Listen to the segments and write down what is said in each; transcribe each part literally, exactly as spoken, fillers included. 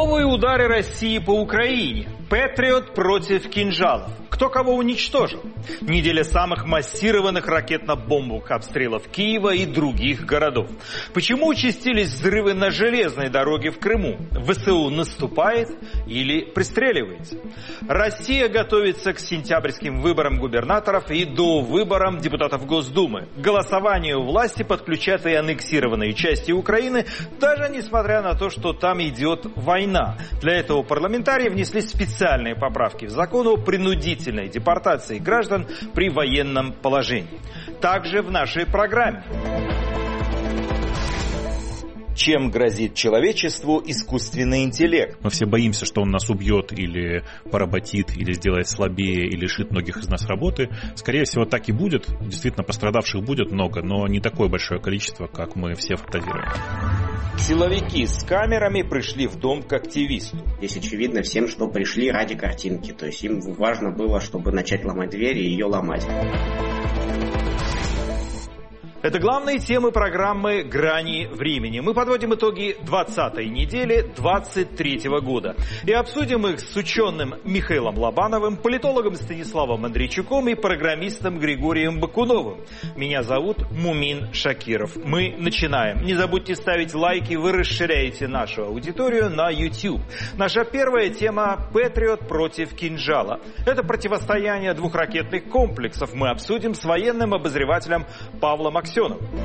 Новые удары России по Украине. Патриот против кинжалов. Кто кого уничтожил? Неделя самых массированных ракетно-бомбовых обстрелов Киева и других городов. Почему участились взрывы на железной дороге в Крыму? ВСУ наступает или пристреливается? Россия готовится к сентябрьским выборам губернаторов и до выборам депутатов Госдумы. К голосованию власти подключат и аннексированные части Украины, даже несмотря на то, что там идет война. Для этого парламентарии внесли специальные поправки в закон о принудительной депортации граждан при военном положении. Также в нашей программе. Чем грозит человечеству искусственный интеллект? Мы все боимся, что он нас убьет или поработит, или сделает слабее, или лишит многих из нас работы. Скорее всего, так и будет. Действительно, пострадавших будет много, но не такое большое количество, как мы все фантазируем. Силовики с камерами пришли в дом к активисту. Здесь очевидно всем, что пришли ради картинки. То есть им важно было, чтобы начать ломать дверь и ее ломать. Это главные темы программы «Грани времени». Мы подводим итоги двадцатой недели двадцать третьего года. И обсудим их с ученым Михаилом Лобановым, политологом Станиславом Андрейчуком и программистом Григорием Бакуновым. Меня зовут Мумин Шакиров. Мы начинаем. Не забудьте ставить лайки, вы расширяете нашу аудиторию на YouTube. Наша первая тема – «Патриот против кинжала». Это противостояние двух ракетных комплексов. Мы обсудим с военным обозревателем Павлом Аксеновым.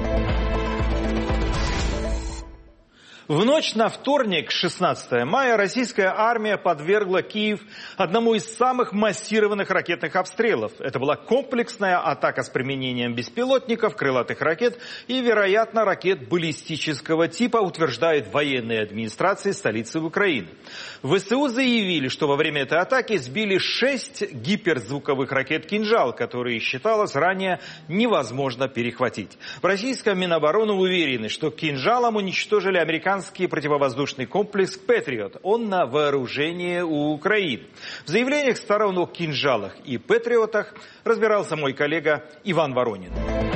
В ночь на вторник, шестнадцатого мая, российская армия подвергла Киев одному из самых массированных ракетных обстрелов. Это была комплексная атака с применением беспилотников, крылатых ракет и, вероятно, ракет баллистического типа, утверждает военная администрация столицы Украины. ВСУ заявили, что во время этой атаки сбили шесть гиперзвуковых ракет «Кинжал», которые считалось ранее невозможно перехватить. В российском Минобороны уверены, что «Кинжалом» уничтожили американские противовоздушный комплекс «Патриот». Он на вооружении у Украины. В заявлениях сторон о «Кинжалах» и «Патриотах» разбирался мой коллега Иван Воронин.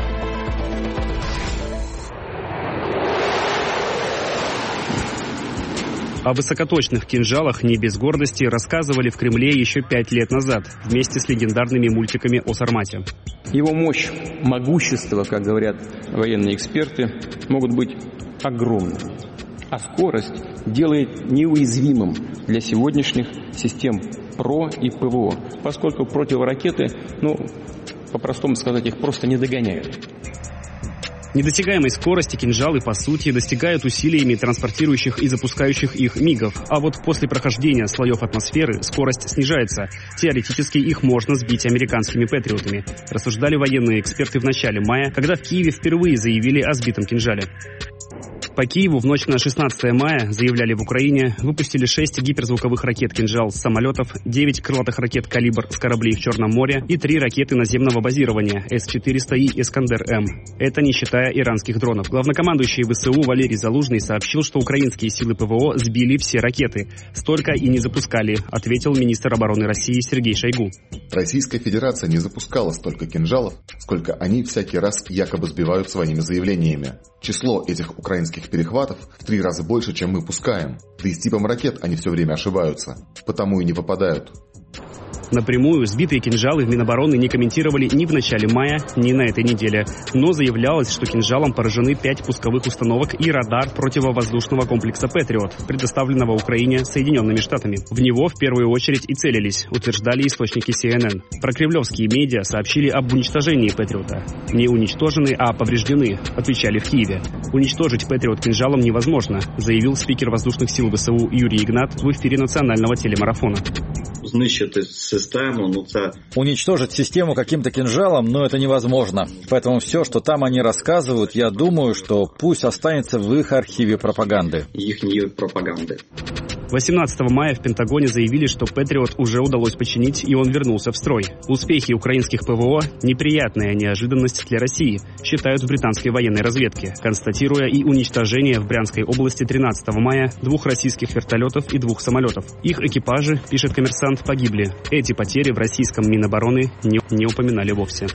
О высокоточных кинжалах не без гордости рассказывали в Кремле еще пять лет назад, вместе с легендарными мультиками о Сармате. Его мощь, могущество, как говорят военные эксперты, могут быть огромными. А скорость делает неуязвимым для сегодняшних систем ПРО и ПВО, поскольку противоракеты, ну, по-простому сказать, их просто не догоняют. Недосягаемой скорости кинжалы, по сути, достигают усилиями транспортирующих и запускающих их мигов. А вот после прохождения слоев атмосферы скорость снижается. Теоретически их можно сбить американскими патриотами, рассуждали военные эксперты в начале мая, когда в Киеве впервые заявили о сбитом кинжале. По Киеву в ночь на шестнадцатое мая, заявляли в Украине, выпустили шесть гиперзвуковых ракет «Кинжал» с самолетов, девять крылатых ракет «Калибр» с кораблей в Черном море и три ракеты наземного базирования эс четыреста и «Искандер-М». Это не считая иранских дронов. Главнокомандующий ВСУ Валерий Залужный сообщил, что украинские силы ПВО сбили все ракеты. Столько и не запускали, ответил министр обороны России Сергей Шойгу. Российская Федерация не запускала столько «Кинжалов», сколько они всякий раз якобы сбивают своими заявлениями. Число этих украинских перехватов в три раза больше, чем мы пускаем. Да и с типом ракет они все время ошибаются, потому и не попадают. Напрямую сбитые кинжалы в Минобороны не комментировали ни в начале мая, ни на этой неделе. Но заявлялось, что кинжалом поражены пять пусковых установок и радар противовоздушного комплекса «Патриот», предоставленного Украине Соединенными Штатами. В него в первую очередь и целились, утверждали источники си эн эн. Прокремлевские медиа сообщили об уничтожении «Патриота». Не уничтожены, а повреждены, отвечали в Киеве. Уничтожить «Патриот» кинжалом невозможно, заявил спикер воздушных сил ВСУ Юрий Игнат в эфире национального телемарафона. Уничтожить систему каким-то кинжалом, но это невозможно. Поэтому все, что там они рассказывают, я думаю, что пусть останется в их архиве пропаганды. восемнадцатого мая в Пентагоне заявили, что «Патриот» уже удалось починить, и он вернулся в строй. Успехи украинских ПВО – неприятная неожиданность для России, считают в британской военной разведке, констатируя и уничтожение в Брянской области тринадцатого мая двух российских вертолетов и двух самолетов. Их экипажи, пишет «Коммерсант», погибли. Эти потери в российском Минобороны не, не упоминали вовсе.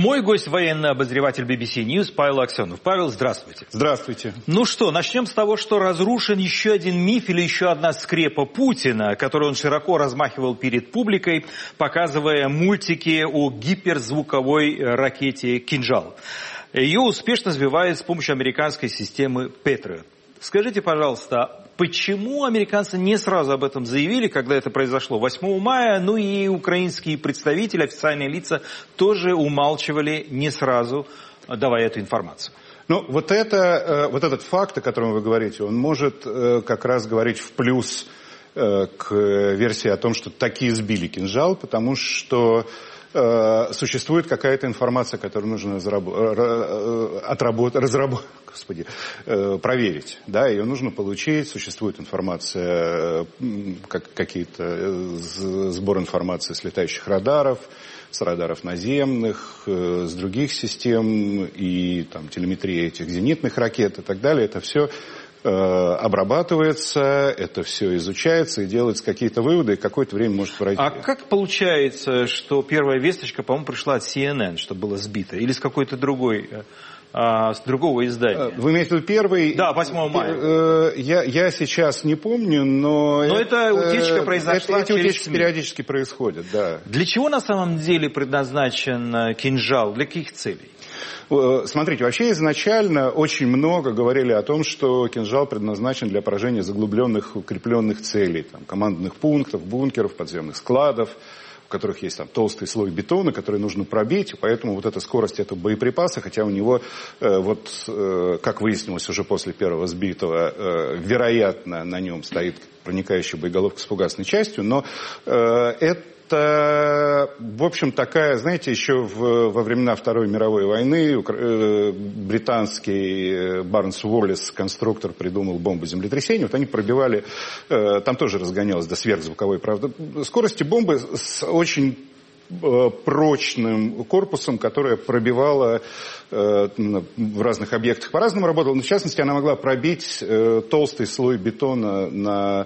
Мой гость — военный обозреватель би би си News Павел Аксенов. Павел, здравствуйте. Здравствуйте. Ну что, начнем с того, что разрушен еще один миф или еще одна скрепа Путина, которую он широко размахивал перед публикой, показывая мультики о гиперзвуковой ракете «Кинжал». Ее успешно сбивают с помощью американской системы Patriot. Скажите, пожалуйста, почему американцы не сразу об этом заявили, когда это произошло восьмого мая, ну и украинские представители, официальные лица тоже умалчивали не сразу, давая эту информацию? Ну, вот, это, вот этот факт, о котором вы говорите, он может как раз говорить в плюс к версии о том, что такие сбили «Кинжал», потому что существует какая-то информация, которую нужно отработать, разработать, господи, проверить. Да, ее нужно получить. Существует информация, как, какие-то сбор информации с летающих радаров, с радаров наземных, с других систем и там, телеметрия этих зенитных ракет и так далее. Это все обрабатывается, это все изучается и делаются какие-то выводы, и какое-то время может пройти. А как получается, что первая весточка, по-моему, пришла от си эн эн, что было сбито, или с какой-то другой, а, с другого издания? Вы имеете в виду первый? Да, восьмого мая. Я, я сейчас не помню, но... Но это, эта утечка произошла это, Эти утечки СМИ. Периодически происходят, да. Для чего на самом деле предназначен «Кинжал»? Для каких целей? Смотрите, вообще изначально очень много говорили о том, что «Кинжал» предназначен для поражения заглубленных, укрепленных целей, там, командных пунктов, бункеров, подземных складов, в которых есть там толстый слой бетона, который нужно пробить, и поэтому вот эта скорость этого боеприпаса, хотя у него, э, вот, э, как выяснилось уже после первого сбитого, э, вероятно, на нем стоит проникающая боеголовка с фугасной частью, но э, это Это, в общем, такая, знаете, еще в, во времена Второй мировой войны э, британский Барнс Уоллес, конструктор, придумал бомбу землетрясения. Вот они пробивали, э, там тоже разгонялось до сверхзвуковой, правда, скорости бомбы с очень э, прочным корпусом, которая пробивала э, в разных объектах по-разному работала. Но, в частности, она могла пробить э, толстый слой бетона, на,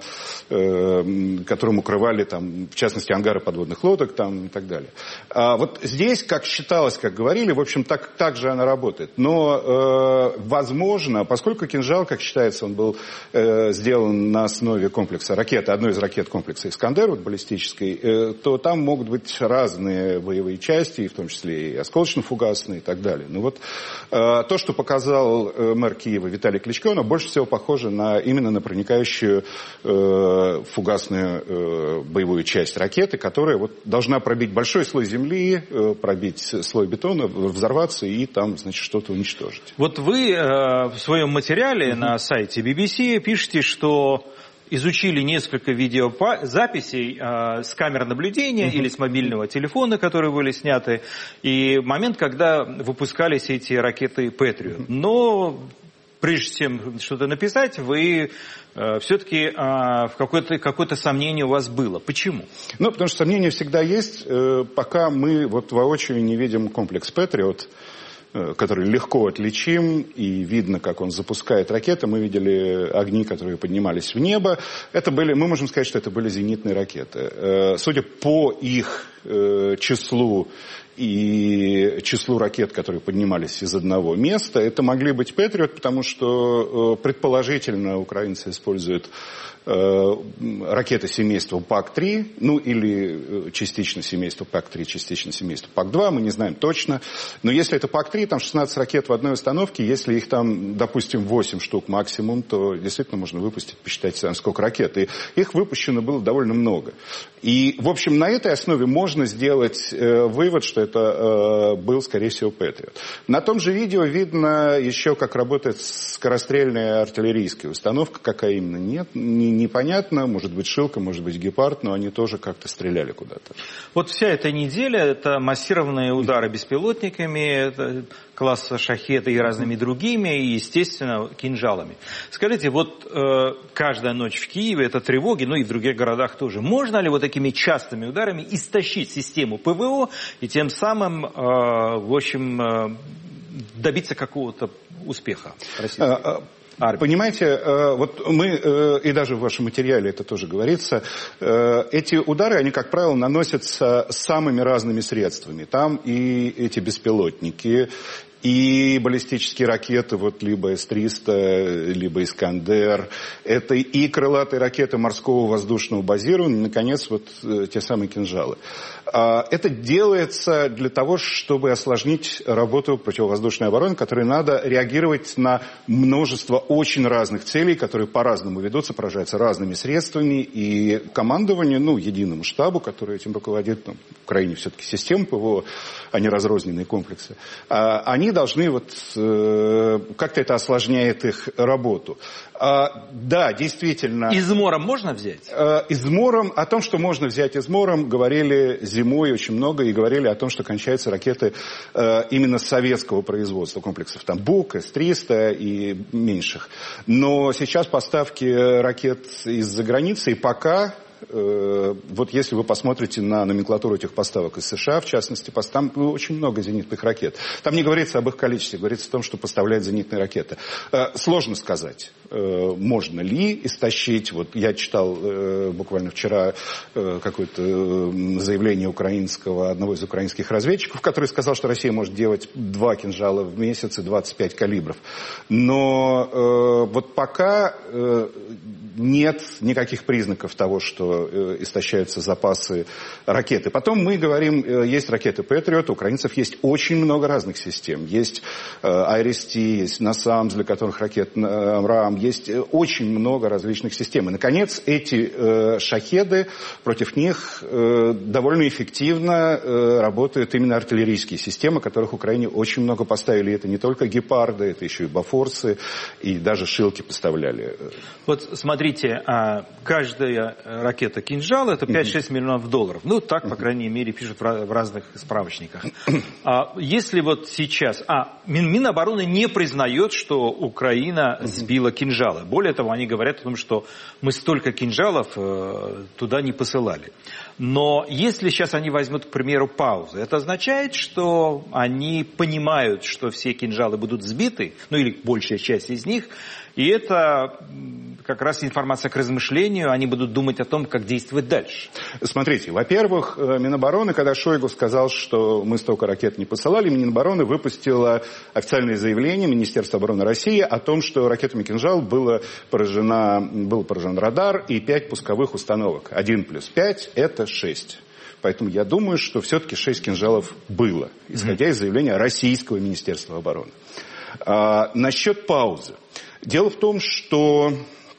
э, которым укрывали, там, в частности, ангары подводных лодок там, и так далее. А вот здесь, как считалось, как говорили, в общем, так, так же она работает. Но, э, возможно, поскольку «Кинжал», как считается, он был э, сделан на основе комплекса ракеты, одной из ракет комплекса «Искандер», вот, баллистической, э, то там могут быть разные боевые части, в том числе и осколочно-фугасные и так далее. Ну вот то, что показал мэр Киева Виталий Кличко, оно больше всего похоже на, именно на проникающую э, фугасную э, боевую часть ракеты, которая вот должна пробить большой слой земли, э, пробить слой бетона, взорваться и там, значит, что-то уничтожить. Вот вы э, в своем материале mm-hmm. на сайте би би си пишете, что изучили несколько видеозаписей э, с камер наблюдения uh-huh. или с мобильного телефона, которые были сняты, и момент, когда выпускались эти ракеты Patriot. Но прежде чем что-то написать, вы э, все-таки э, в какое-то, какое-то сомнение у вас было. Почему? Ну, потому что сомнение всегда есть, э, пока мы вот воочию не видим комплекс Patriot, который легко отличим, и видно, как он запускает ракеты. Мы видели огни, которые поднимались в небо. Это были, мы можем сказать, что это были зенитные ракеты. Судя по их числу и числу ракет, которые поднимались из одного места, это могли быть Patriot, потому что предположительно украинцы используют ракеты семейства пак три, ну или частично семейство пак три, частично семейство пак два, мы не знаем точно. Но если это пак три, там шестнадцать ракет в одной установке, если их там, допустим, восемь штук максимум, то действительно можно выпустить, посчитать, сколько ракет. И их выпущено было довольно много. И, в общем, на этой основе можно сделать э, вывод, что это э, был, скорее всего, Patriot. На том же видео видно еще, как работает скорострельная артиллерийская установка, какая именно, нет, не непонятно, может быть Шилка, может быть Гепард, но они тоже как-то стреляли куда-то. Вот вся эта неделя, это массированные удары беспилотниками, это класса Шахеда и разными другими, и, естественно, кинжалами. Скажите, вот э, каждая ночь в Киеве это тревоги, ну и в других городах тоже. Можно ли вот такими частыми ударами истощить систему ПВО и тем самым, э, в общем, э, добиться какого-то успеха российского? армии. Понимаете, вот мы, и даже в вашем материале это тоже говорится, эти удары, они, как правило, наносятся самыми разными средствами. Там и эти беспилотники, и баллистические ракеты, вот либо эс триста, либо Искандер, это и крылатые ракеты морского воздушного базирования, и, наконец, вот те самые кинжалы. Это делается для того, чтобы осложнить работу противовоздушной обороны, которой надо реагировать на множество очень разных целей, которые по-разному ведутся, поражаются разными средствами, и командование, ну, единому штабу, который этим руководит, ну, в Украине все-таки система ПВО, а не разрозненные комплексы, они должны вот э, как-то это осложняет их работу. А, да, действительно. Измором можно взять? Э, измором, о том, что можно взять измором, говорили зимой очень много и говорили о том, что кончаются ракеты э, именно советского производства комплексов. Там БУК, эс триста и меньших. Но сейчас поставки ракет из-за границы, и пока... Вот если вы посмотрите на номенклатуру этих поставок из США, в частности, там очень много зенитных ракет. Там не говорится об их количестве, говорится о том, что поставляют зенитные ракеты. Сложно сказать, можно ли истощить. Вот я читал буквально вчера какое-то заявление украинского, одного из украинских разведчиков, который сказал, что Россия может делать два кинжала в месяц и двадцать пять калибров. Но вот пока нет никаких признаков того, что истощаются запасы ракеты. Потом мы говорим, есть ракеты Патриот, у украинцев есть очень много разных систем. Есть Айрис-Ти, есть Насамс, для которых ракет РАМ, есть очень много различных систем. И, наконец, эти шахеды, против них довольно эффективно работают именно артиллерийские системы, которых Украине очень много поставили. Это не только гепарды, это еще и бафорсы, и даже шилки поставляли. Вот смотрите, каждая ракета Ракета «Кинжал» — это пять-шесть миллионов долларов. Ну, так, по крайней мере, пишут в разных справочниках. А если вот сейчас... А, Минобороны не признает, что Украина сбила кинжалы. Более того, они говорят о том, что мы столько кинжалов э, туда не посылали. Но если сейчас они возьмут, к примеру, паузу, это означает, что они понимают, что все кинжалы будут сбиты, ну или большая часть из них, и это как раз информация к размышлению, они будут думать о том, как действовать дальше. Смотрите, во-первых, Минобороны, когда Шойгу сказал, что мы столько ракет не посылали, Минобороны выпустила официальное заявление Министерства обороны России о том, что ракетами «Кинжал» было поражено, был поражен радар и пять пусковых установок. Один плюс пять – это шесть. Поэтому я думаю, что все-таки шесть кинжалов было, исходя из заявления российского Министерства обороны. А, насчет паузы. Дело в том, что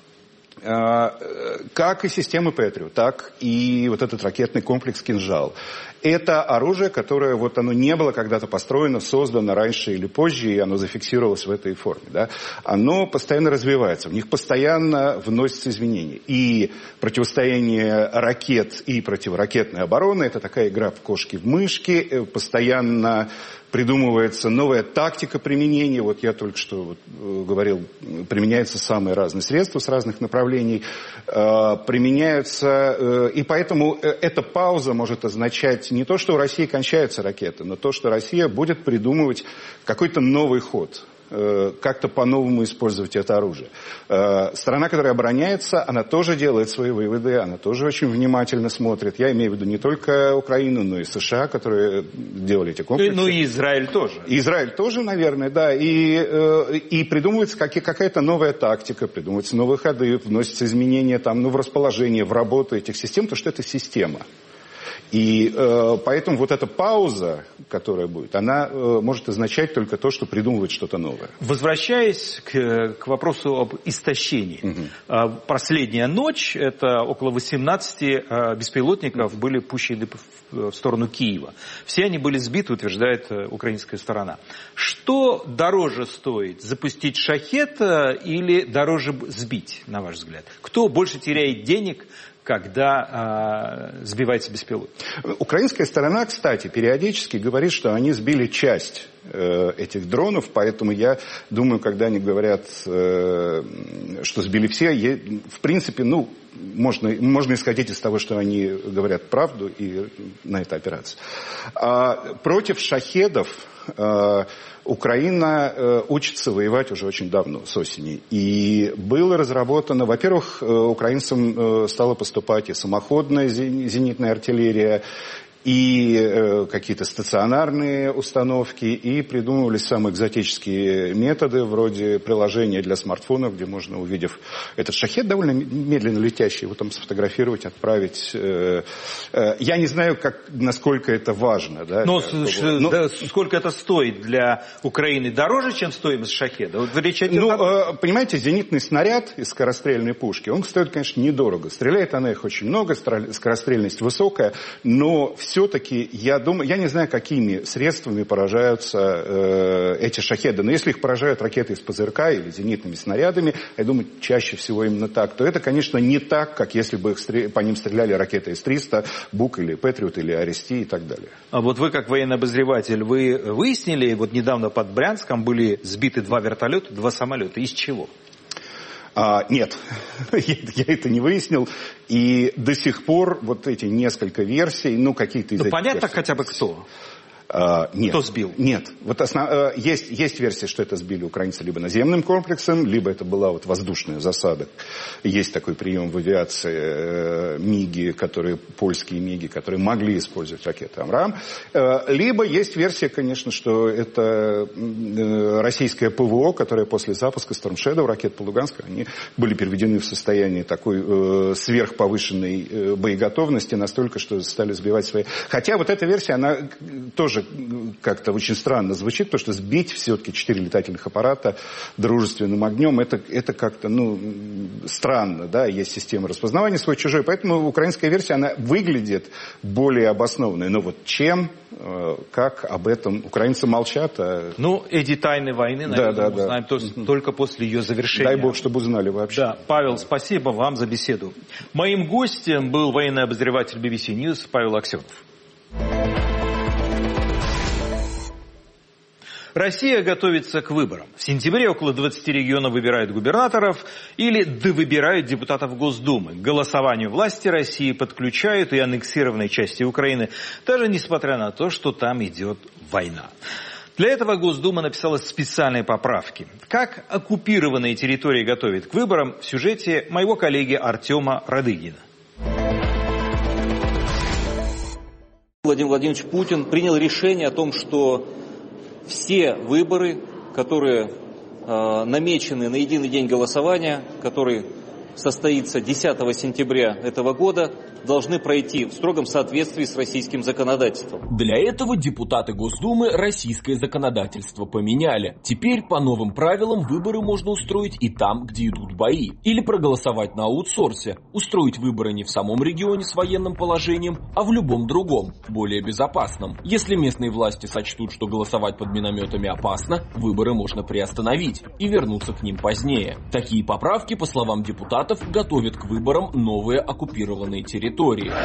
а, как и системы Патриот, так и вот этот ракетный комплекс «Кинжал» — это оружие, которое вот оно не было когда-то построено, создано раньше или позже, и оно зафиксировалось в этой форме. Да? Оно постоянно развивается, в них постоянно вносятся изменения. И противостояние ракет и противоракетной обороны — это такая игра в кошки в мышки, постоянно придумывается новая тактика применения. Вот я только что вот, говорил, применяются самые разные средства с разных направлений. Э, применяются, э, и поэтому эта пауза может означать не то, что у России кончаются ракеты, но то, что Россия будет придумывать какой-то новый ход. Как-то по-новому использовать это оружие. Страна, которая обороняется, она тоже делает свои выводы, она тоже очень внимательно смотрит. Я имею в виду не только Украину, но и США, которые делали эти комплексы. Ну и Израиль тоже. И Израиль тоже, наверное, да. И, и придумывается какая-то новая тактика, придумываются новые ходы, вносятся изменения там, ну, в расположение, в работу этих систем, потому что это система. И э, поэтому вот эта пауза, которая будет, она э, может означать только то, что придумывает что-то новое. Возвращаясь к, к вопросу об истощении. Угу. Последняя ночь, это около восемнадцати беспилотников были пущены в сторону Киева. Все они были сбиты, утверждает украинская сторона. Что дороже стоит, запустить шахет или дороже сбить, на ваш взгляд? Кто больше теряет денег, когда э, сбивается беспилотник? Украинская сторона, кстати, периодически говорит, что они сбили часть э, этих дронов, поэтому я думаю, когда они говорят, э, что сбили все, я, в принципе, ну, можно, можно исходить из того, что они говорят правду и на это опираться. А против шахедов Украина учится воевать уже очень давно, с осени. И было разработано, во-первых, украинцам стала поступать и самоходная зенитная артиллерия, и э, какие-то стационарные установки, и придумывались самые экзотические методы, вроде приложения для смартфонов, где можно, увидев этот шахед, довольно медленно летящий, его там сфотографировать, отправить. Э, э, я не знаю, как, насколько это важно. Да, Но, для, Но да, сколько это стоит для Украины? Дороже, чем стоимость шахеда? Вот речь идет ну, о... э, понимаете, зенитный снаряд из скорострельной пушки, он стоит, конечно, недорого. Стреляет она их очень много, скорострельность высокая, но все все-таки, я думаю, я не знаю, какими средствами поражаются э, эти шахеды, но если их поражают ракеты из ПЗРК или зенитными снарядами, я думаю, чаще всего именно так, то это, конечно, не так, как если бы их стрел... по ним стреляли ракеты эс триста, Бук или Патриот или Арести и так далее. А вот вы, как военный обозреватель, вы выяснили, вот недавно под Брянском были сбиты два вертолета, два самолета. Из чего? А, нет, я это не выяснил. И до сих пор вот эти несколько версий, ну какие-то из ну, этих понятно версий. Хотя бы кто? А, нет. Кто сбил? Нет. Вот основ... есть, есть версия, что это сбили украинцы либо наземным комплексом, либо это была вот воздушная засада. Есть такой прием в авиации э, МИГи, которые, польские МИГи, которые могли использовать ракеты «Амрам». Э, либо есть версия, конечно, что это э, российское ПВО, которое после запуска Storm Shadow, ракет по Луганску, они были переведены в состояние такой э, сверхповышенной э, боеготовности, настолько, что стали сбивать свои... Хотя вот эта версия, она тоже как-то очень странно звучит, потому что сбить все-таки четыре летательных аппарата дружественным огнем, это, это как-то, ну, странно, да, есть система распознавания свой-чужой, поэтому украинская версия, она выглядит более обоснованной, но вот чем, как об этом украинцы молчат. А... Ну, эти тайны войны, наверное, да, да, мы узнаем да. только после ее завершения. Дай бог, чтобы узнали вообще. Да, Павел, спасибо вам за беседу. Моим гостем был военный обозреватель би би си News Павел Аксенов. Россия готовится к выборам. В сентябре около двадцати регионов выбирают губернаторов или довыбирают депутатов Госдумы. К голосованию власти России подключают и аннексированные части Украины, даже несмотря на то, что там идет война. Для этого Госдума написала специальные поправки. Как оккупированные территории готовят к выборам, в сюжете моего коллеги Артема Радыгина. Владимир Владимирович Путин принял решение о том, что все выборы, которые э, намечены на единый день голосования, который состоится десятого сентября этого года, должны пройти в строгом соответствии с российским законодательством. Для этого депутаты Госдумы российское законодательство поменяли. Теперь по новым правилам выборы можно устроить и там, где идут бои. Или проголосовать на аутсорсе. Устроить выборы не в самом регионе с военным положением, а в любом другом, более безопасном. Если местные власти сочтут, что голосовать под минометами опасно, выборы можно приостановить и вернуться к ним позднее. Такие поправки, по словам депутатов, готовят к выборам новые оккупированные территории.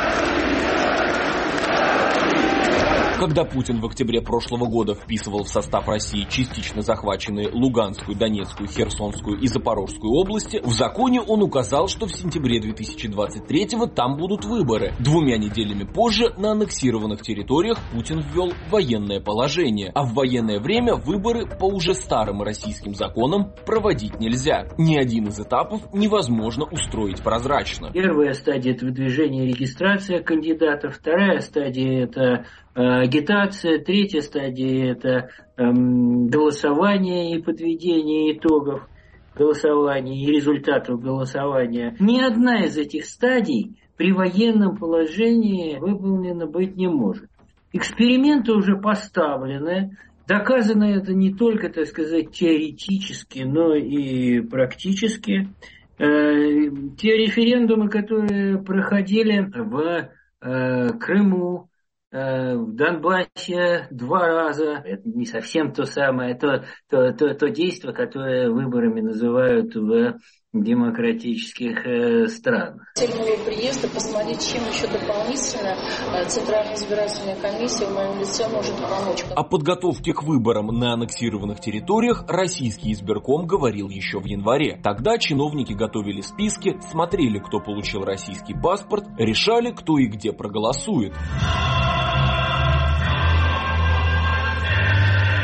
Когда Путин в октябре прошлого года вписывал в состав России частично захваченные Луганскую, Донецкую, Херсонскую и Запорожскую области, в законе он указал, что в сентябре две тысячи двадцать третьего там будут выборы. Двумя неделями позже на аннексированных территориях Путин ввел военное положение, а в военное время выборы по уже старым российским законам проводить нельзя. Ни один из этапов невозможно устроить прозрачно. Первая стадия – это выдвижение и регистрация кандидатов, вторая стадия – это агитация, третья стадия – это эм, голосование и подведение итогов голосования и результатов голосования. Ни одна из этих стадий при военном положении выполнена быть не может. Эксперименты уже поставлены, доказано это не только, так сказать, теоретически, но и практически. Э, те референдумы, которые проходили в э, Крыму, в Донбассе два раза. Это не совсем то самое, то, то, то, то действие, которое выборами называют в демократических э, странах. Цель моего приезда посмотреть, чем еще дополнительно Центральная избирательная комиссия в моем лице может помочь. О подготовке к выборам на аннексированных территориях российский избирком говорил еще в январе. Тогда чиновники готовили списки, смотрели, кто получил российский паспорт, решали, кто и где проголосует.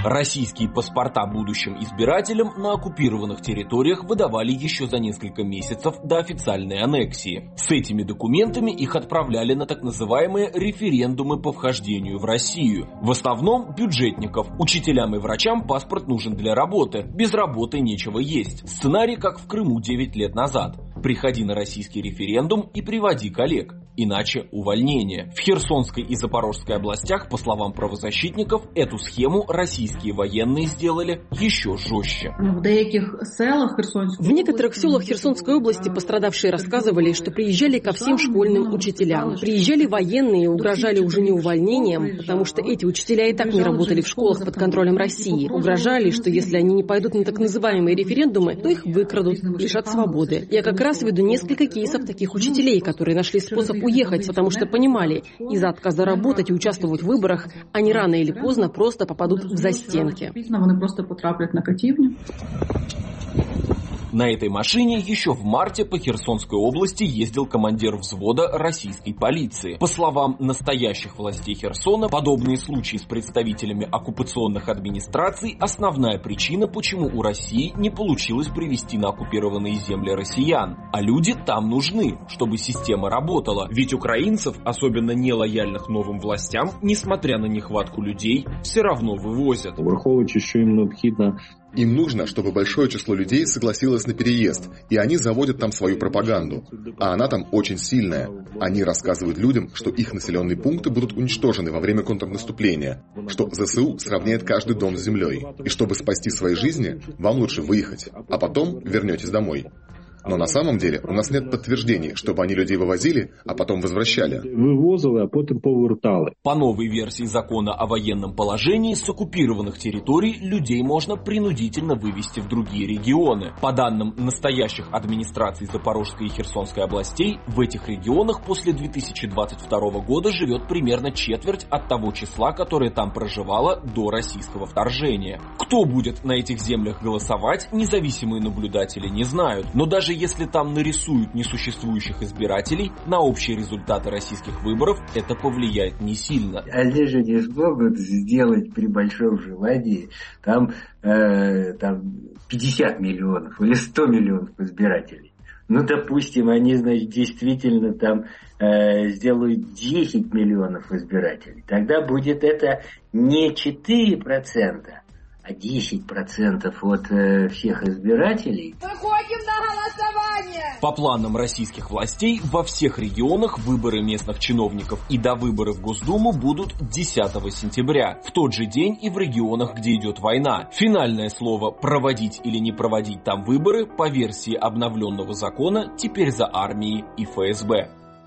Российские паспорта будущим избирателям на оккупированных территориях выдавали еще за несколько месяцев до официальной аннексии. С этими документами их отправляли на так называемые референдумы по вхождению в Россию. В основном бюджетников. Учителям и врачам паспорт нужен для работы. Без работы нечего есть. Сценарий, как в Крыму девять лет назад. Приходи на российский референдум и приводи коллег. Иначе увольнение. В Херсонской и Запорожской областях, по словам правозащитников, эту схему российские военные сделали еще жестче. В некоторых селах Херсонской области пострадавшие рассказывали, что приезжали ко всем школьным учителям. Приезжали военные и угрожали уже не увольнением, потому что эти учителя и так не работали в школах под контролем России. Угрожали, что если они не пойдут на так называемые референдумы, то их выкрадут, лишат свободы. Я как раз веду несколько кейсов таких учителей, которые нашли способ уехать, потому что понимали, из-за отказа работать и участвовать в выборах, они рано или поздно просто попадут в застенки. На этой машине еще в марте по Херсонской области ездил командир взвода российской полиции. По словам настоящих властей Херсона, подобные случаи с представителями оккупационных администраций – основная причина, почему у России не получилось привести на оккупированные земли россиян. А люди там нужны, чтобы система работала. Ведь украинцев, особенно нелояльных новым властям, несмотря на нехватку людей, все равно вывозят. Им нужно, чтобы большое число людей согласилось на переезд, и они заводят там свою пропаганду. А она там очень сильная. Они рассказывают людям, что их населенные пункты будут уничтожены во время контрнаступления, что ЗСУ сравняет каждый дом с землей. И чтобы спасти свои жизни, вам лучше выехать, а потом вернетесь домой. Но на самом деле у нас нет подтверждений, чтобы они людей вывозили, а потом возвращали. Вывозили, а потом повертали. По новой версии закона о военном положении с оккупированных территорий людей можно принудительно вывести в другие регионы. По данным настоящих администраций Запорожской и Херсонской областей, в этих регионах после две тысячи двадцать второго года живет примерно четверть от того числа, которое там проживало до российского вторжения. Кто будет на этих землях голосовать, независимые наблюдатели не знают. Но даже если там нарисуют несуществующих избирателей, на общие результаты российских выборов это повлияет не сильно. Они же не смогут сделать при большом желании там, э, там пятьдесят миллионов или сто миллионов избирателей. Ну, допустим, они, значит, действительно там э, сделают десять миллионов избирателей. Тогда будет это не четыре процента, а десять процентов от э, всех избирателей. Выходим на голосование! По планам российских властей, во всех регионах выборы местных чиновников и довыборы в Госдуму будут десятого сентября. В тот же день и в регионах, где идет война. Финальное слово «проводить или не проводить там выборы» по версии обновленного закона теперь за армией и эф эс бэ.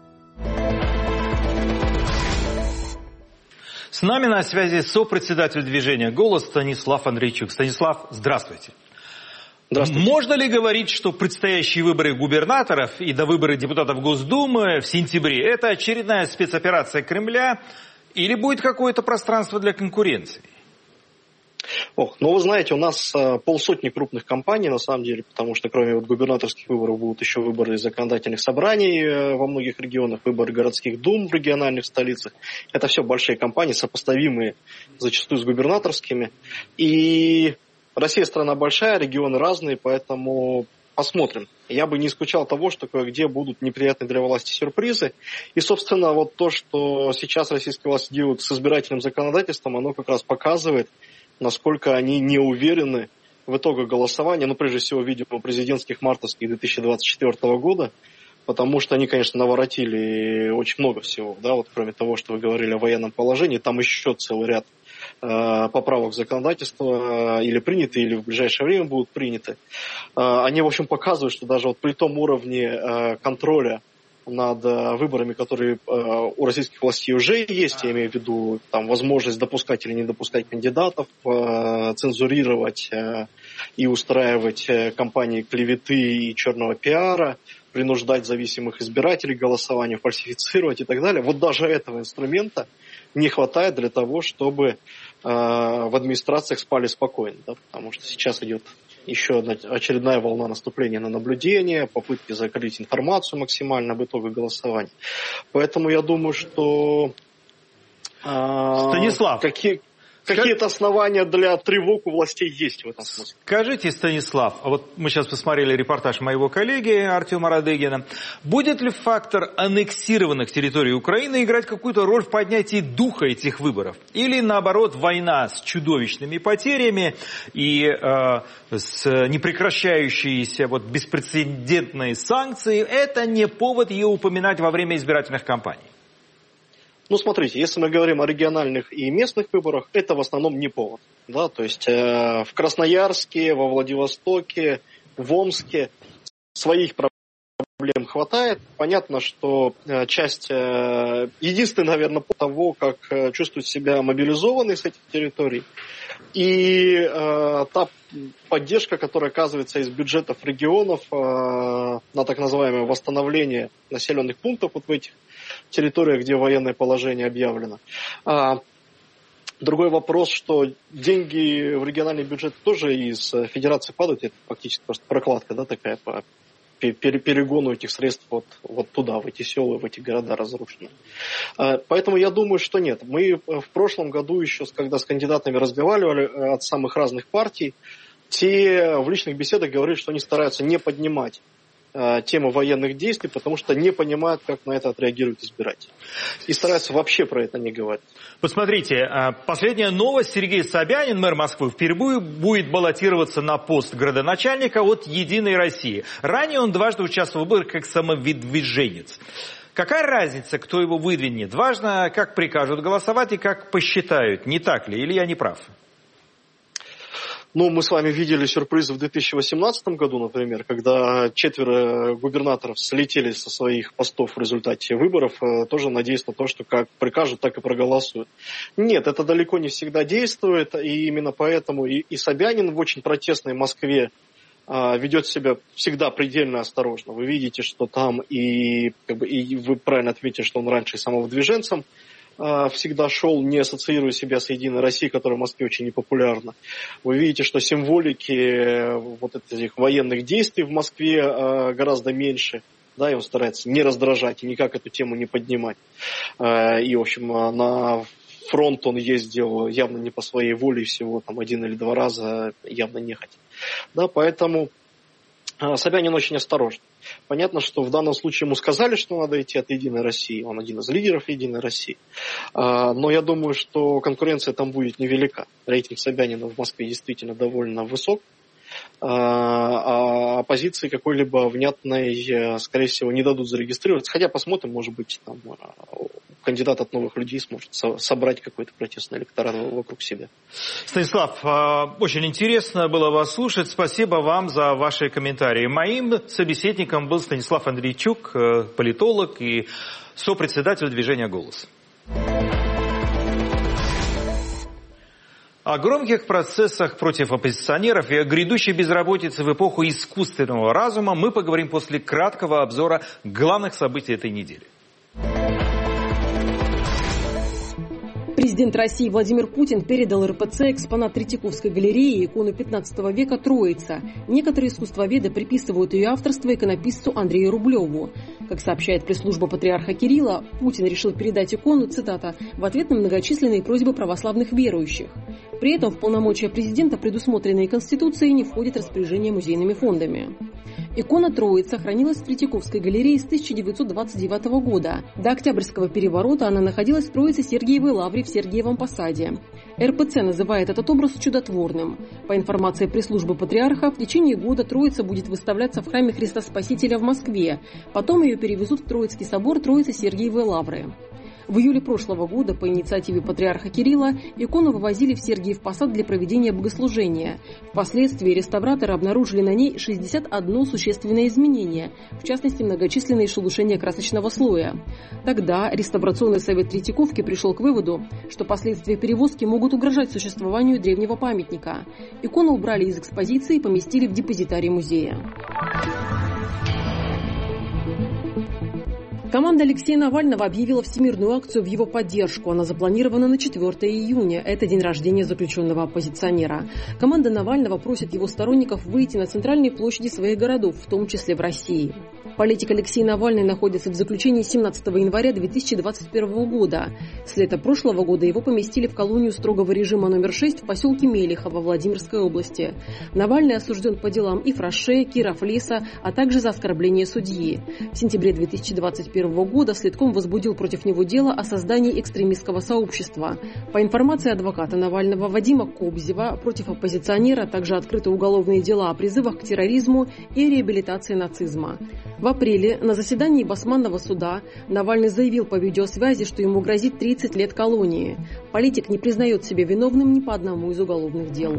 С нами на связи сопредседатель движения «Голос» Станислав Андрейчук. Станислав, здравствуйте. Здравствуйте. Можно ли говорить, что предстоящие выборы губернаторов и довыборы депутатов Госдумы в сентябре – это очередная спецоперация Кремля или будет какое-то пространство для конкуренции? Ох, ну вы знаете, у нас а, полсотни крупных компаний на самом деле, потому что кроме вот, губернаторских выборов будут еще выборы законодательных собраний э, во многих регионах, выборы городских дум в региональных столицах. Это все большие компании, сопоставимые зачастую с губернаторскими. И Россия страна большая, регионы разные, поэтому посмотрим. Я бы не исключал того, что кое-где будут неприятные для власти сюрпризы. И, собственно, вот то, что сейчас российские власти делают с избирательным законодательством, оно как раз показывает, насколько они не уверены в итогах голосования, ну, прежде всего, видимо, президентских мартовских две тысячи двадцать четвёртого года, потому что они, конечно, наворотили очень много всего, да, вот кроме того, что вы говорили о военном положении, там еще целый ряд э, поправок в законодательство э, или приняты, или в ближайшее время будут приняты. Э, они, в общем, показывают, что даже вот при том уровне э, контроля над э, выборами, которые э, у российских властей уже есть, я имею в виду там, возможность допускать или не допускать кандидатов, э, цензурировать э, и устраивать э, кампании клеветы и черного пиара, принуждать зависимых избирателей к голосованию, фальсифицировать и так далее. Вот даже этого инструмента не хватает для того, чтобы э, в администрациях спали спокойно, да, потому что сейчас идет еще одна очередная волна наступления на наблюдение, попытки закрыть информацию максимально об итогах голосования. Поэтому я думаю, что... Э, Станислав, какие... какие-то основания для тревог у властей есть в этом смысле. Скажите, Станислав, а вот мы сейчас посмотрели репортаж моего коллеги Артема Радыгина, будет ли фактор аннексированных территорий Украины играть какую-то роль в поднятии духа этих выборов? Или наоборот, война с чудовищными потерями и э, с непрекращающиеся вот беспрецедентные санкции, это не повод ее упоминать во время избирательных кампаний? Ну, смотрите, если мы говорим о региональных и местных выборах, это в основном не повод. Да? То есть э, в Красноярске, во Владивостоке, в Омске своих проблем хватает. Понятно, что э, часть, э, единственный, наверное, по того, как э, чувствуют себя мобилизованные с этих территорий, и э, та поддержка, которая оказывается из бюджетов регионов э, на так называемое восстановление населенных пунктов вот в этих территориях, где военное положение объявлено. А, другой вопрос, что деньги в региональный бюджет тоже из федерации падают, это фактически просто прокладка, да, такая по перегону этих средств вот, вот туда, в эти села, в эти города разрушенные. А, поэтому я думаю, что нет. Мы в прошлом году еще, когда с кандидатами разговаривали от самых разных партий, те в личных беседах говорили, что они стараются не поднимать тему военных действий, потому что не понимают, как на это отреагируют избиратели. И стараются вообще про это не говорить. Посмотрите, последняя новость. Сергей Собянин, мэр Москвы, впервые будет баллотироваться на пост градоначальника от «Единой России». Ранее он дважды участвовал в выборах как самовыдвиженец. Какая разница, кто его выдвинет? Важно, как прикажут голосовать и как посчитают. Не так ли? Или я не прав? Ну, мы с вами видели сюрпризы в две тысячи восемнадцатом году, например, когда четверо губернаторов слетели со своих постов в результате выборов, тоже надеясь на то, что как прикажут, так и проголосуют. Нет, это далеко не всегда действует, и именно поэтому и, и Собянин в очень протестной Москве а, ведет себя всегда предельно осторожно. Вы видите, что там и, как бы, и вы правильно отметили, что он раньше самовыдвиженцем всегда шел, не ассоциируя себя с «Единой Россией», которая в Москве очень непопулярна. Вы видите, что символики вот этих военных действий в Москве гораздо меньше, да, и он старается не раздражать и никак эту тему не поднимать. И, в общем, на фронт он ездил явно не по своей воле, всего там один или два раза, явно нехотя. Да, поэтому Собянин очень осторожен. Понятно, что в данном случае ему сказали, что надо идти от «Единой России». Он один из лидеров «Единой России». Но я думаю, что конкуренция там будет невелика. Рейтинг Собянина в Москве действительно довольно высок. А оппозиции какой-либо внятной, скорее всего, не дадут зарегистрироваться. Хотя посмотрим, может быть, там кандидат от новых людей сможет собрать какой-то протестный электорат вокруг себя. Станислав, очень интересно было вас слушать. Спасибо вам за ваши комментарии. Моим собеседником был Станислав Андрейчук, политолог и сопредседатель движения «Голос». О громких процессах против оппозиционеров и о грядущей безработице в эпоху искусственного разума мы поговорим после краткого обзора главных событий этой недели. Президент России Владимир Путин передал эр пэ цэ экспонат Третьяковской галереи, икону пятнадцатого века «Троица». Некоторые искусствоведы приписывают ее авторство иконописцу Андрею Рублеву. Как сообщает пресс-служба патриарха Кирилла, Путин решил передать икону, цитата, в ответ на многочисленные просьбы православных верующих. При этом в полномочия президента, предусмотренные Конституцией, не входит распоряжение музейными фондами. Икона «Троица» хранилась в Третьяковской галерее с тысяча девятьсот двадцать девятого года. До Октябрьского переворота она находилась в Троице-Сергиевой лавре в Сергиевом Посаде. эр пэ цэ называет этот образ чудотворным. По информации пресс-службы патриарха, в течение года Троица будет выставляться в храме Христа Спасителя в Москве. Потом ее перевезут в Троицкий собор Троицы-Сергиевой лавры. В июле прошлого года по инициативе патриарха Кирилла икону вывозили в Сергиев Посад для проведения богослужения. Впоследствии реставраторы обнаружили на ней шестьдесят одно существенное изменение, в частности многочисленные шелушения красочного слоя. Тогда реставрационный совет Третьяковки пришел к выводу, что последствия перевозки могут угрожать существованию древнего памятника. Икону убрали из экспозиции и поместили в депозитарий музея. Команда Алексея Навального объявила всемирную акцию в его поддержку. Она запланирована на четвёртое июня. Это день рождения заключенного оппозиционера. Команда Навального просит его сторонников выйти на центральные площади своих городов, в том числе в России. Политик Алексей Навальный находится в заключении семнадцатого января две тысячи двадцать первого года. С лета прошлого года его поместили в колонию строгого режима номер шесть в поселке Мелихово Владимирской области. Навальный осужден по делам Ифраше, Кира-Флеса, а также за оскорбление судьи. В сентябре две тысячи двадцать первого года следком возбудил против него дело о создании экстремистского сообщества. По информации адвоката Навального Вадима Кобзева, против оппозиционера также открыты уголовные дела о призывах к терроризму и реабилитации нацизма. В апреле на заседании Басманного суда Навальный заявил по видеосвязи, что ему грозит тридцать лет колонии. Политик не признает себя виновным ни по одному из уголовных дел.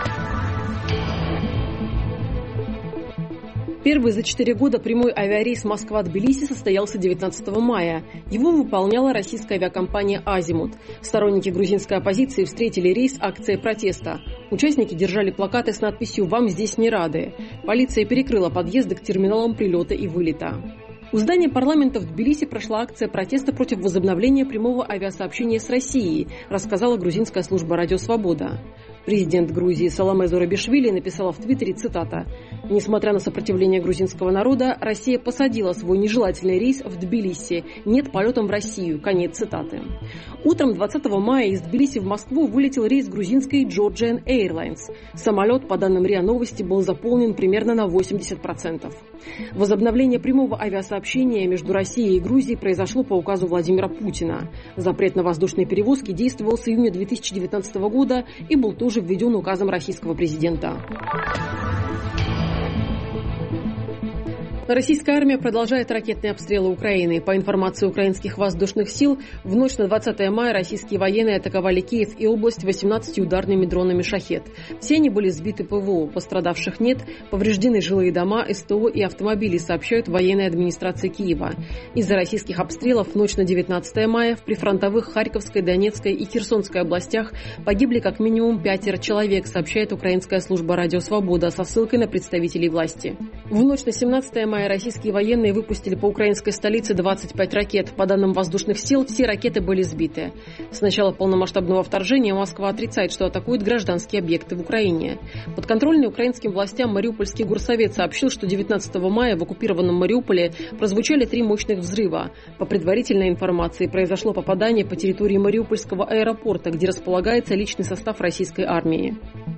Первый за четыре года прямой авиарейс Москва-Тбилиси состоялся девятнадцатого мая. Его выполняла российская авиакомпания «Азимут». Сторонники грузинской оппозиции встретили рейс акцией протеста. Участники держали плакаты с надписью «Вам здесь не рады». Полиция перекрыла подъезды к терминалам прилета и вылета. У здания парламента в Тбилиси прошла акция протеста против возобновления прямого авиасообщения с Россией, рассказала грузинская служба «Радио Свобода». Президент Грузии Саломе Зурабишвили написала в Твиттере, цитата: «Несмотря на сопротивление грузинского народа, Россия посадила свой нежелательный рейс в Тбилиси. Нет полетом в Россию». Конец цитаты. Утром двадцатого мая из Тбилиси в Москву вылетел рейс грузинской Georgian Airlines. Самолет, по данным РИА Новости, был заполнен примерно на восемьдесят процентов. Возобновление прямого авиасообщения между Россией и Грузией произошло по указу Владимира Путина. Запрет на воздушные перевозки действовал с июня две тысячи девятнадцатого года и был тоже введен указом российского президента. Российская армия продолжает ракетные обстрелы Украины. По информации украинских воздушных сил, в ночь на двадцатое мая российские военные атаковали Киев и область восемнадцатью ударными дронами «Шахед». Все они были сбиты ПВО, пострадавших нет, повреждены жилые дома, СТО и автомобили, сообщают военной администрации Киева. Из-за российских обстрелов в ночь на девятнадцатое мая в прифронтовых Харьковской, Донецкой и Херсонской областях погибли как минимум пятеро человек, сообщает украинская служба «Радио Свобода» со ссылкой на представителей власти. В ночь на семнадцатое мая российские военные выпустили по украинской столице двадцать пять ракет. По данным воздушных сил, все ракеты были сбиты. С начала полномасштабного вторжения Москва отрицает, что атакует гражданские объекты в Украине. Подконтрольный украинским властям Мариупольский горсовет сообщил, что девятнадцатого мая в оккупированном Мариуполе прозвучали три мощных взрыва. По предварительной информации, произошло попадание по территории Мариупольского аэропорта, где располагается личный состав российской армии.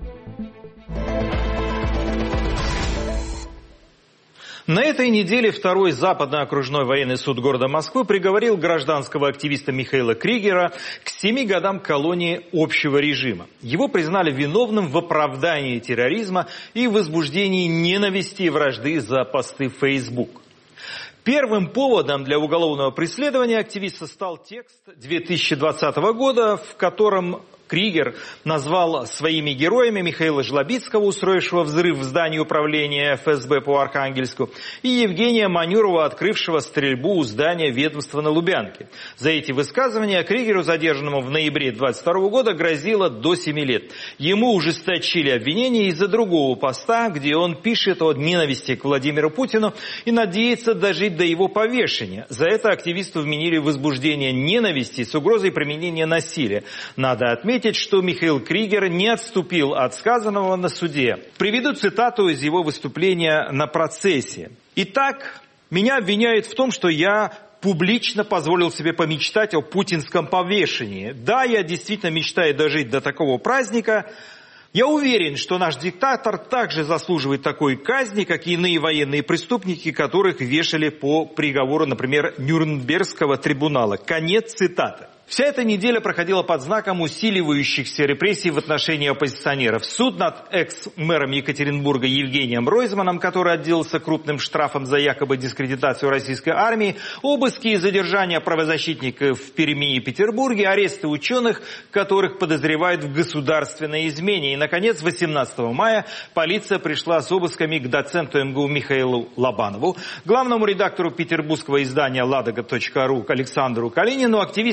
На этой неделе второй Западный окружной военный суд города Москвы приговорил гражданского активиста Михаила Кригера к семи годам колонии общего режима. Его признали виновным в оправдании терроризма и возбуждении ненависти и вражды за посты в Facebook. Первым поводом для уголовного преследования активиста стал текст две тысячи двадцатого года, в котором Кригер назвал своими героями Михаила Жлобицкого, устроившего взрыв в здании управления эф эс бэ по Архангельску, и Евгения Манюрова, открывшего стрельбу у здания ведомства на Лубянке. За эти высказывания Кригеру, задержанному в ноябре двадцать второго года, грозило до семи лет. Ему ужесточили обвинения из-за другого поста, где он пишет о ненависти к Владимиру Путину и надеется дожить до его повешения. За это активисту вменили возбуждение ненависти с угрозой применения насилия. Надо отметить, что Михаил Кригер не отступил от сказанного на суде. Приведу цитату из его выступления на процессе. «Итак, меня обвиняют в том, что я публично позволил себе помечтать о путинском повешении. Да, я действительно мечтаю дожить до такого праздника. Я уверен, что наш диктатор также заслуживает такой казни, как и иные военные преступники, которых вешали по приговору, например, Нюрнбергского трибунала». Конец цитаты. Вся эта неделя проходила под знаком усиливающихся репрессий в отношении оппозиционеров. Суд над экс-мэром Екатеринбурга Евгением Ройзманом, который отделался крупным штрафом за якобы дискредитацию российской армии, обыски и задержания правозащитников в Перми и Петербурге, аресты ученых, которых подозревают в государственной измене. И, наконец, восемнадцатого мая полиция пришла с обысками к доценту эм гэ у Михаилу Лобанову, главному редактору петербургского издания ладога точка ру Александру Калинину, активистам галереи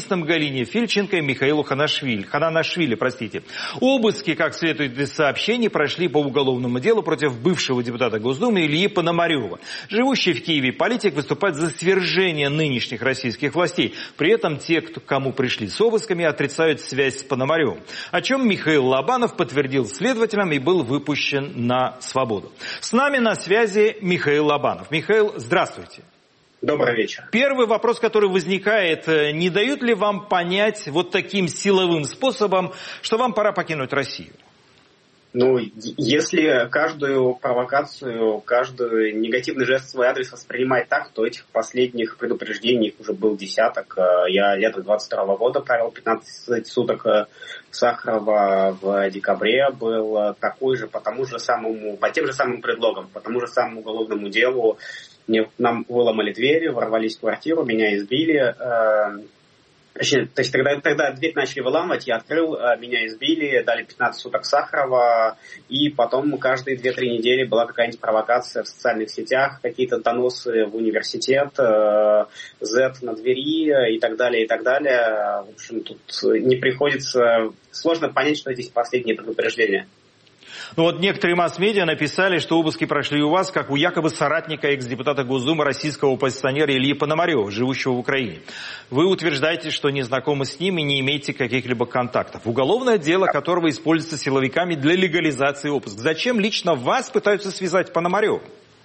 Галине Фильченко и Михаилу Ханашвили. Хананашвили, простите. Обыски, как следует из сообщений, прошли по уголовному делу против бывшего депутата Госдумы Ильи Пономарева. Живущий в Киеве политик выступает за свержение нынешних российских властей. При этом те, кто, кому пришли с обысками, отрицают связь с Пономаревым. О чем Михаил Лобанов подтвердил следователям и был выпущен на свободу. С нами на связи Михаил Лобанов. Михаил, здравствуйте. Добрый вечер. Первый вопрос, который возникает, не дают ли вам понять вот таким силовым способом, что вам пора покинуть Россию? Ну, если каждую провокацию, каждый негативный жест в свой адрес воспринимать так, то этих последних предупреждений их уже был десяток. Я летом двадцать второго года провел пятнадцать суток Сахарова, в декабре был такой же по тому же самому, по тем же самым предлогам, по тому же самому уголовному делу. Мне, нам выломали двери, ворвались в квартиру, меня избили. Точнее, то есть тогда, тогда дверь начали выламывать, я открыл, меня избили, дали пятнадцать суток Сахарова, и потом каждые две-три недели была какая-нибудь провокация в социальных сетях, какие-то доносы в университет, Z на двери и так далее, и так далее. В общем, тут не приходится... Сложно понять, что здесь последние предупреждения. Ну вот некоторые масс-медиа написали, что обыски прошли у вас, как у якобы соратника экс-депутата Госдумы российского оппозиционера Ильи Пономарева, живущего в Украине. Вы утверждаете, что не знакомы с ним и не имеете каких-либо контактов. Уголовное дело, которого используется силовиками для легализации обыска. Зачем лично вас пытаются связать Пономареву?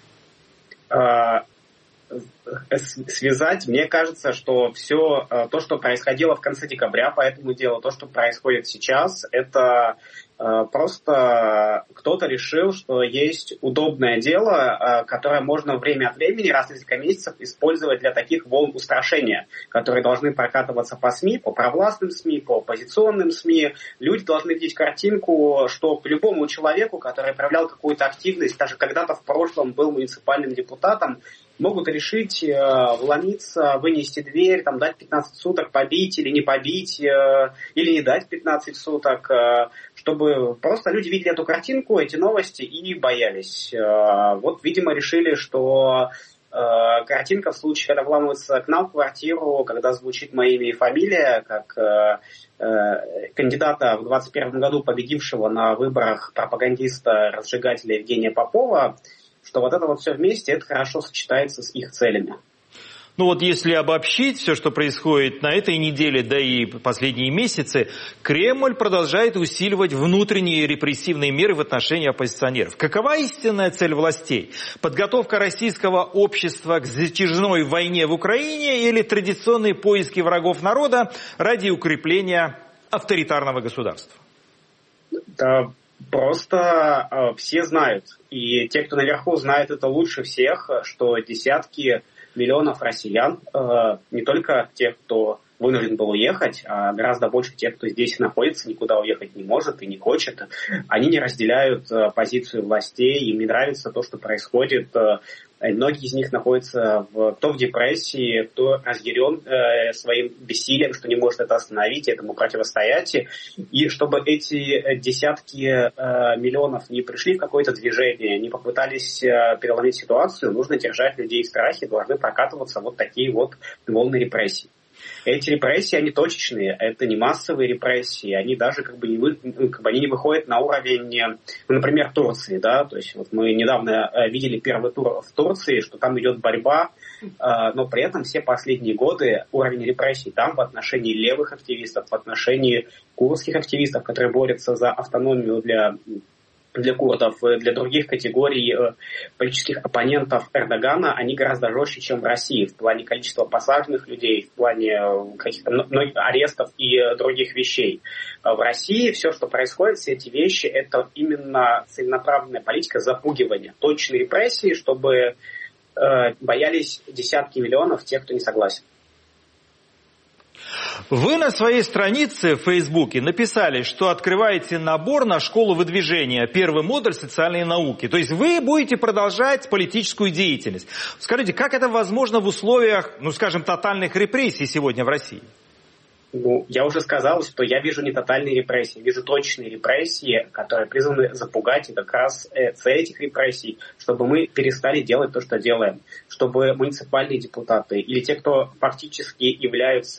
Связать, мне кажется, что все то, что происходило в конце декабря по этому делу, то, что происходит сейчас, это просто кто-то решил, что есть удобное дело, которое можно время от времени, раз в несколько месяцев, использовать для таких волн устрашения, которые должны прокатываться по СМИ, по провластным СМИ, по оппозиционным СМИ. Люди должны видеть картинку, что к любому человеку, который проявлял какую-то активность, даже когда-то в прошлом был муниципальным депутатом, могут решить э, вломиться, вынести дверь, там, дать пятнадцать суток, побить или не побить, э, или не дать пятнадцать суток, э, чтобы просто люди видели эту картинку, эти новости и боялись. Э, вот, видимо, решили, что э, картинка в случае, когда вламываются к нам в квартиру, когда звучит мое имя и фамилия, как э, э, кандидата в двадцать первом году, победившего на выборах пропагандиста-разжигателя Евгения Попова, что вот это вот все вместе, это хорошо сочетается с их целями. Ну вот если обобщить все, что происходит на этой неделе, да и последние месяцы, Кремль продолжает усиливать внутренние репрессивные меры в отношении оппозиционеров. Какова истинная цель властей? Подготовка российского общества к затяжной войне в Украине или традиционные поиски врагов народа ради укрепления авторитарного государства? Да. Просто э, все знают, и те, кто наверху, знают это лучше всех, что десятки миллионов россиян, э, не только тех, кто вынужден был уехать, а гораздо больше тех, кто здесь находится, никуда уехать не может и не хочет, они не разделяют э, позицию властей, им не нравится то, что происходит. Э, Многие из них находятся в, кто в депрессии, кто разъярен э, своим бессилием, что не может это остановить, этому противостоять. И чтобы эти десятки э, миллионов не пришли в какое-то движение, не попытались э, переломить ситуацию, нужно держать людей в страхе, должны прокатываться вот такие вот волны репрессий. Эти репрессии, они точечные, это не массовые репрессии, они даже как бы не, вы, как бы они не выходят на уровень, ну, например, Турции, да, то есть вот мы недавно видели первый тур в Турции, что там идет борьба, но при этом все последние годы уровень репрессий там в отношении левых активистов, в отношении курдских активистов, которые борются за автономию для... для курдов, для других категорий политических оппонентов Эрдогана, они гораздо жестче, чем в России, в плане количества посаженных людей, в плане каких-то арестов и других вещей. В России все, что происходит, все эти вещи, это именно целенаправленная политика запугивания, точные репрессии, чтобы э, боялись десятки миллионов тех, кто не согласен. Вы на своей странице в Фейсбуке написали, что открываете набор на школу выдвижения, первый модуль социальные науки. То есть вы будете продолжать политическую деятельность. Скажите, как это возможно в условиях, ну скажем, тотальных репрессий сегодня в России? Ну, я уже сказал, что я вижу не тотальные репрессии, вижу точные репрессии, которые призваны запугать, и как раз цель этих репрессий, чтобы мы перестали делать то, что делаем, чтобы муниципальные депутаты или те, кто фактически являются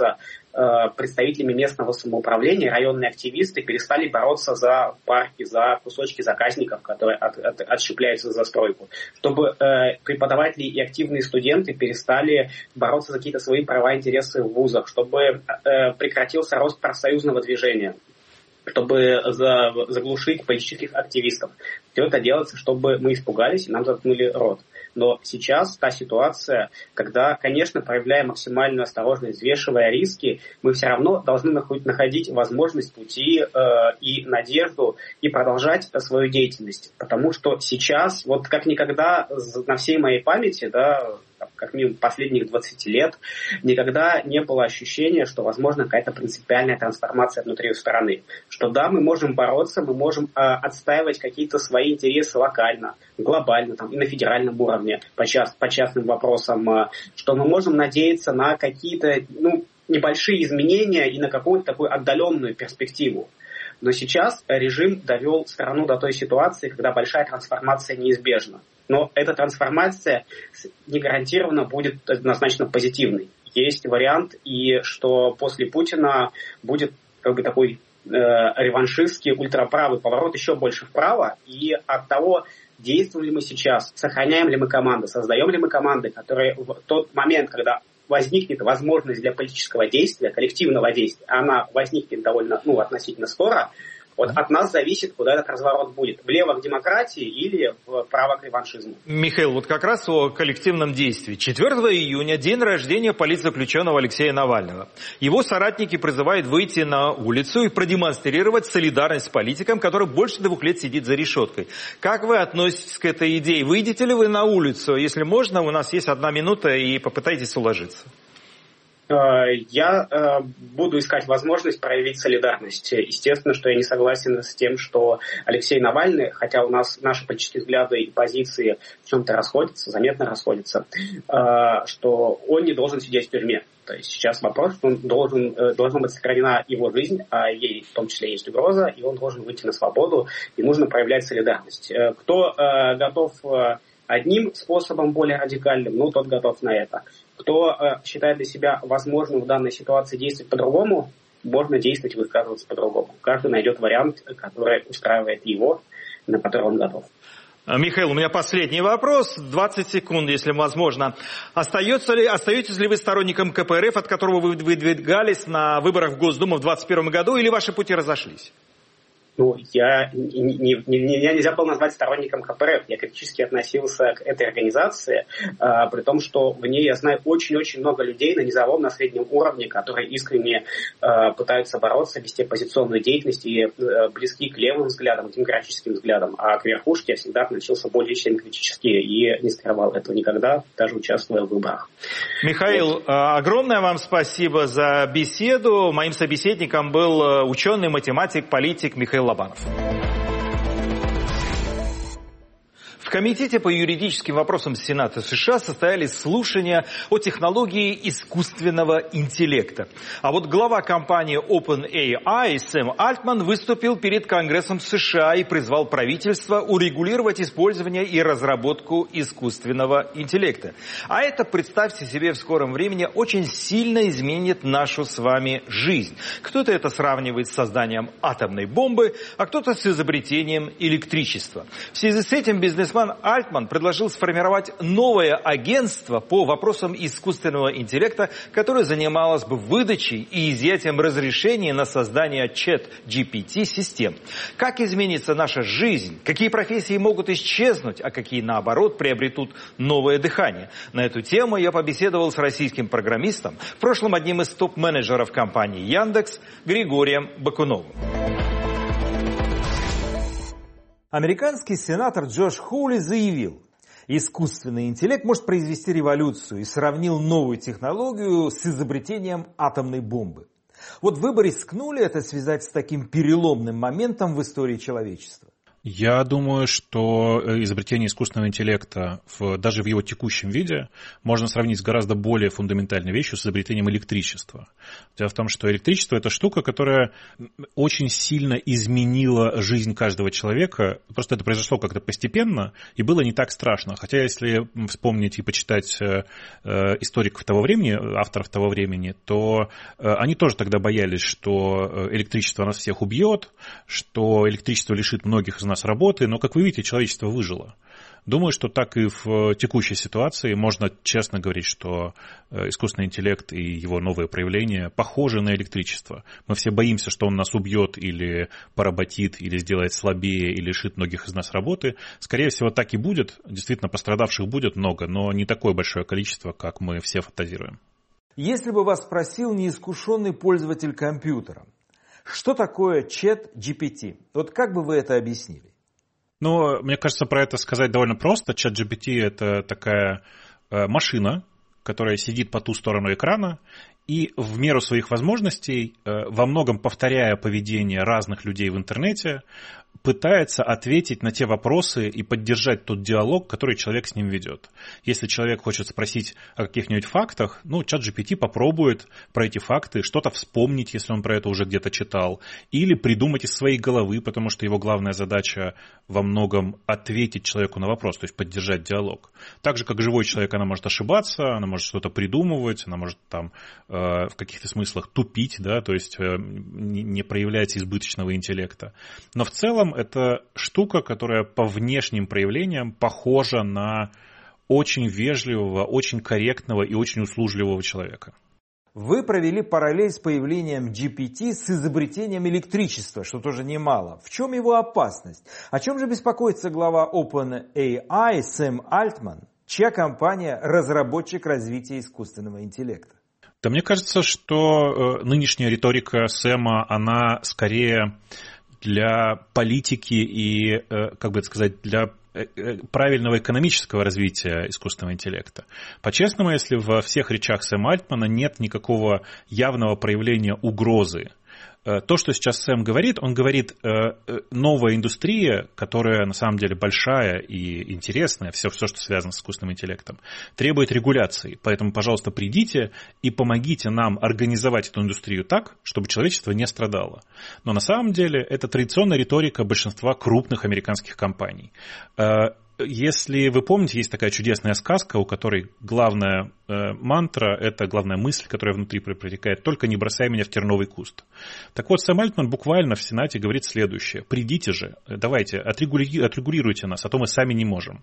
представителями местного самоуправления, районные активисты перестали бороться за парки, за кусочки заказников, которые от, от, отщепляются за застройку. Чтобы э, преподаватели и активные студенты перестали бороться за какие-то свои права и интересы в вузах, чтобы э, прекратился рост профсоюзного движения, чтобы за, заглушить политических активистов. Все это делается, чтобы мы испугались и нам заткнули рот. Но сейчас та ситуация, когда, конечно, проявляя максимальную осторожность, взвешивая риски, мы все равно должны находить возможность пути э, и надежду и продолжать свою деятельность. Потому что сейчас, вот как никогда на всей моей памяти, да, как минимум последних двадцати лет, никогда не было ощущения, что возможна какая-то принципиальная трансформация внутри страны. Что да, мы можем бороться, мы можем э, отстаивать какие-то свои интересы локально, глобально, там, и на федеральном уровне по, част, по частным вопросам, э, что мы можем надеяться на какие-то ну, небольшие изменения и на какую-то такую отдаленную перспективу. Но сейчас режим довел страну до той ситуации, когда большая трансформация неизбежна. Но эта трансформация не гарантированно будет однозначно позитивной. Есть вариант, и что после Путина будет как бы такой э, реваншистский ультраправый поворот еще больше вправо. И от того, действуем ли мы сейчас, сохраняем ли мы команды, создаем ли мы команды, которые в тот момент, когда возникнет возможность для политического действия, коллективного действия, она возникнет довольно, ну, относительно скоро, вот от нас зависит, куда этот разворот будет. Влево к демократии или вправо к реваншизму. Михаил, вот как раз о коллективном действии. четвёртого июня, день рождения политзаключенного Алексея Навального. Его соратники призывают выйти на улицу и продемонстрировать солидарность с политиком, который больше двух лет сидит за решеткой. Как вы относитесь к этой идее? Выйдете ли вы на улицу? Если можно, у нас есть одна минута, и попытайтесь уложиться. Я э, буду искать возможность проявить солидарность. Естественно, что я не согласен с тем, что Алексей Навальный, хотя у нас наши политические взгляды и позиции в чем-то расходятся, заметно расходятся, э, что он не должен сидеть в тюрьме. То есть сейчас вопрос, что он должен, э, должна быть сохранена его жизнь, а ей в том числе есть угроза, и он должен выйти на свободу, и нужно проявлять солидарность. Э, кто э, готов э, одним способом более радикальным, ну, тот готов на это. Кто э, считает для себя возможным в данной ситуации действовать по-другому, можно действовать и высказываться по-другому. Каждый найдет вариант, который устраивает его, на который он готов. Михаил, у меня последний вопрос. двадцать секунд, если возможно. Остается ли, остаетесь ли вы сторонником ка пэ эр эф, от которого вы выдвигались на выборах в Госдуму в двадцать первом году, или ваши пути разошлись? Ну, я, не, не, не, меня нельзя было назвать сторонником ка пэ эр эф. Я критически относился к этой организации, а, при том, что в ней я знаю очень-очень много людей на низовом, на среднем уровне, которые искренне а, пытаются бороться, вести оппозиционную деятельность и а, близки к левым взглядам, к демократическим взглядам. А к верхушке я всегда относился более чем критически и не скрывал этого никогда, даже участвуя в выборах. Михаил, вот. Огромное вам спасибо за беседу. Моим собеседником был ученый, математик, политик Михаил Лобанов. В Комитете по юридическим вопросам Сената США состоялись слушания о технологии искусственного интеллекта. А вот глава компании OpenAI Сэм Альтман выступил перед Конгрессом США и призвал правительство урегулировать использование и разработку искусственного интеллекта. А это, представьте себе, в скором времени очень сильно изменит нашу с вами жизнь. Кто-то это сравнивает с созданием атомной бомбы, а кто-то с изобретением электричества. В связи с этим бизнесмен Альтман предложил сформировать новое агентство по вопросам искусственного интеллекта, которое занималось бы выдачей и изъятием разрешений на создание чат джи пи ти-систем. Как изменится наша жизнь? Какие профессии могут исчезнуть, а какие, наоборот, приобретут новое дыхание? На эту тему я побеседовал с российским программистом, в прошлом одним из топ-менеджеров компании Яндекс, Григорием Бакуновым. Американский сенатор Джош Хоули заявил, искусственный интеллект может произвести революцию, и сравнил новую технологию с изобретением атомной бомбы. Вот вы бы рискнули это связать с таким переломным моментом в истории человечества? Я думаю, что изобретение искусственного интеллекта в, даже в его текущем виде можно сравнить с гораздо более фундаментальной вещью, с изобретением электричества. Дело в том, что электричество – это штука, которая очень сильно изменила жизнь каждого человека. Просто это произошло как-то постепенно и было не так страшно. Хотя если вспомнить и почитать э, историков того времени, авторов того времени, то э, они тоже тогда боялись, что электричество нас всех убьет, что электричество лишит многих из нас работы, но, как вы видите, человечество выжило. Думаю, что так и в текущей ситуации можно честно говорить, что искусственный интеллект и его новые проявления похожи на электричество. Мы все боимся, что он нас убьет или поработит, или сделает слабее, или лишит многих из нас работы. Скорее всего, так и будет. Действительно, пострадавших будет много, но не такое большое количество, как мы все фантазируем. Если бы вас спросил неискушенный пользователь компьютера, что такое чат джи пи ти? Вот как бы вы это объяснили? Ну, мне кажется, про это сказать довольно просто. чат джи пи ти – это такая э, машина, которая сидит по ту сторону экрана и в меру своих возможностей, э, во многом повторяя поведение разных людей в интернете, пытается ответить на те вопросы и поддержать тот диалог, который человек с ним ведет. Если человек хочет спросить о каких-нибудь фактах, ну, чат джи пи ти попробует про эти факты что-то вспомнить, если он про это уже где-то читал, или придумать из своей головы, потому что его главная задача во многом ответить человеку на вопрос, то есть поддержать диалог. Так же, как живой человек, она может ошибаться, она может что-то придумывать, она может там э, в каких-то смыслах тупить, да, то есть э, не, не проявлять избыточного интеллекта. Но в целом это штука, которая по внешним проявлениям похожа на очень вежливого, очень корректного и очень услужливого человека. Вы провели параллель с появлением джи пи ти с изобретением электричества, что тоже немало. В чем его опасность? О чем же беспокоится глава OpenAI Сэм Альтман, чья компания разработчик развития искусственного интеллекта? Да, мне кажется, что нынешняя риторика Сэма, она скорее для политики и, как бы это сказать, для правильного экономического развития искусственного интеллекта. По-честному, если во всех речах Сэма Альтмана нет никакого явного проявления угрозы. То, что сейчас Сэм говорит, он говорит, новая индустрия, которая на самом деле большая и интересная, все, все, что связано с искусственным интеллектом, требует регуляции. Поэтому, пожалуйста, придите и помогите нам организовать эту индустрию так, чтобы человечество не страдало. Но на самом деле это традиционная риторика большинства крупных американских компаний. Если вы помните, есть такая чудесная сказка, у которой главная э, мантра, это главная мысль, которая внутри протекает: «Только не бросай меня в терновый куст». Так вот, Сэм Альтман буквально в Сенате говорит следующее: «Придите же, давайте, отрегули... отрегулируйте нас, а то мы сами не можем».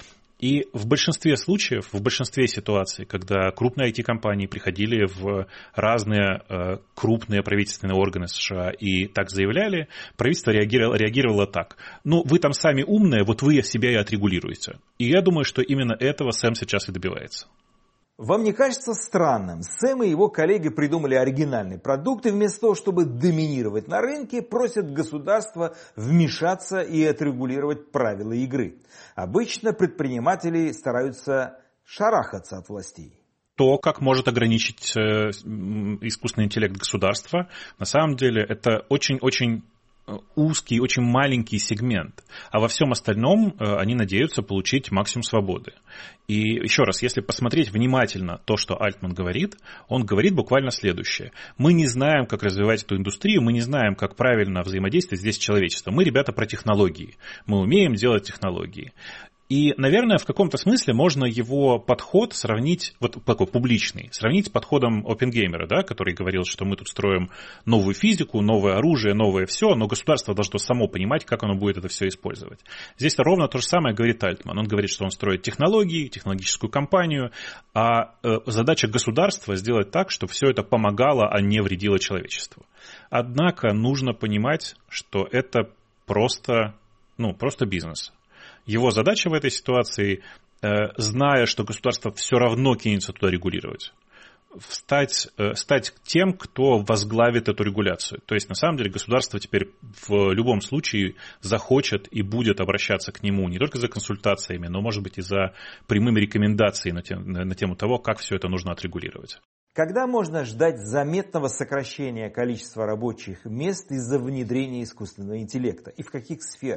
И в большинстве случаев, в большинстве ситуаций, когда крупные ай ти-компании приходили в разные э, крупные правительственные органы США и так заявляли, правительство реагировало, реагировало так: ну, вы там сами умные, вот вы себя и отрегулируете. И я думаю, что именно этого Сэм сейчас и добивается. Вам не кажется странным? Сэм и его коллеги придумали оригинальный продукт, и вместо того, чтобы доминировать на рынке, просят государство вмешаться и отрегулировать правила игры. Обычно предприниматели стараются шарахаться от властей. То, как может ограничить э, искусственный интеллект государства, на самом деле это очень-очень узкий, очень маленький сегмент, а во всем остальном они надеются получить максимум свободы. И еще раз, если посмотреть внимательно то, что Альтман говорит, он говорит буквально следующее: мы не знаем, как развивать эту индустрию, мы не знаем, как правильно взаимодействовать здесь с человечеством. Мы, ребята, про технологии. Мы умеем делать технологии. И, наверное, в каком-то смысле можно его подход сравнить, вот такой публичный, сравнить с подходом Оппенгеймера, да, который говорил, что мы тут строим новую физику, новое оружие, новое все, но государство должно само понимать, как оно будет это все использовать. Здесь ровно то же самое говорит Альтман. Он говорит, что он строит технологии, технологическую компанию, а задача государства сделать так, чтобы все это помогало, а не вредило человечеству. Однако нужно понимать, что это просто, ну, просто бизнес. Его задача в этой ситуации, зная, что государство все равно кинется туда регулировать, стать, стать тем, кто возглавит эту регуляцию. То есть, на самом деле, государство теперь в любом случае захочет и будет обращаться к нему не только за консультациями, но, может быть, и за прямыми рекомендациями на тему, на тему того, как все это нужно отрегулировать. Когда можно ждать заметного сокращения количества рабочих мест из-за внедрения искусственного интеллекта? И в каких сферах?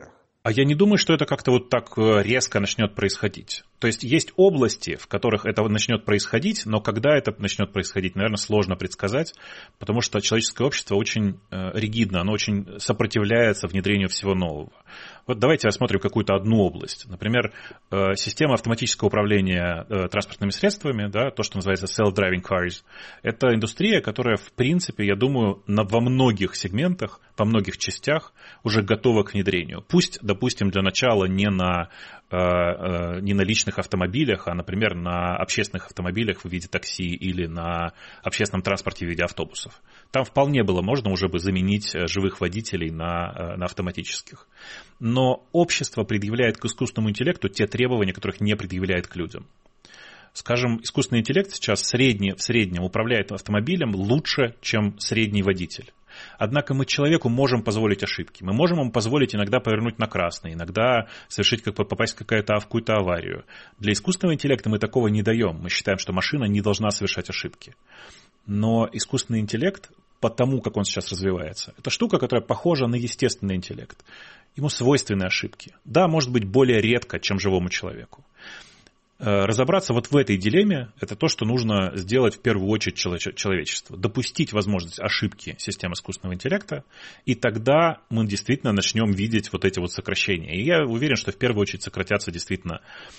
А я не думаю, что это как-то вот так резко начнет происходить. То есть есть области, в которых это начнет происходить, но когда это начнет происходить, наверное, сложно предсказать, потому что человеческое общество очень ригидно, оно очень сопротивляется внедрению всего нового. Вот давайте рассмотрим какую-то одну область. Например, система автоматического управления транспортными средствами, да, то, что называется self-driving cars, это индустрия, которая, в принципе, я думаю, на, во многих сегментах, во многих частях уже готова к внедрению. Пусть, допустим, для начала не на, не на личных автомобилях, а, например, на общественных автомобилях в виде такси или на общественном транспорте в виде автобусов. Там вполне было можно уже бы заменить живых водителей на, на автоматических. Но общество предъявляет к искусственному интеллекту те требования, которых не предъявляет к людям. Скажем, искусственный интеллект сейчас в среднем, в среднем управляет автомобилем лучше, чем средний водитель. Однако мы человеку можем позволить ошибки. Мы можем ему позволить иногда повернуть на красный, иногда совершить, как попасть в какую-то, в какую-то аварию. Для искусственного интеллекта мы такого не даем. Мы считаем, что машина не должна совершать ошибки. Но искусственный интеллект, потому как он сейчас развивается, это штука, которая похожа на естественный интеллект. Ему свойственны ошибки. Да, может быть, более редко, чем живому человеку. Разобраться вот в этой дилемме – это то, что нужно сделать в первую очередь человечеству. Допустить возможность ошибки системы искусственного интеллекта, и тогда мы действительно начнем видеть вот эти вот сокращения. И я уверен, что в первую очередь сократятся действительно